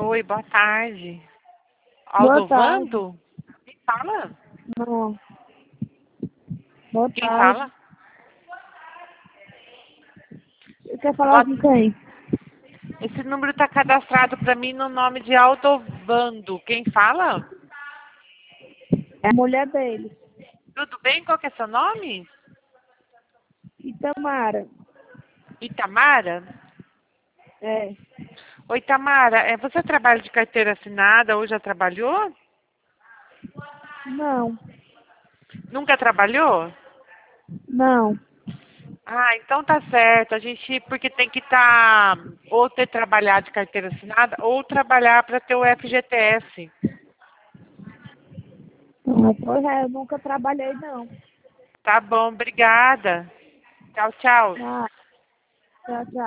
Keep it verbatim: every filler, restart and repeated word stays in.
Oi, boa tarde. Boa tarde. Aldovando? Quem fala? Não. Boa Quem tarde. fala? Você quer falar Boa- com quem? Esse número está cadastrado para mim no nome de Aldovando. Quem fala? É a mulher dele. Tudo bem? Qual que é seu nome? Itamara. Itamara? É. Oi, Tamara. É, você trabalha de carteira assinada ou já trabalhou? Não. Nunca trabalhou? Não. Ah, então tá certo. A gente, porque tem que estar ou ter trabalhado de carteira assinada ou trabalhar para ter o F G T S. Ah, pois é, eu nunca trabalhei, não. Tá bom, obrigada. Tchau, tchau. Ah, tchau, tchau.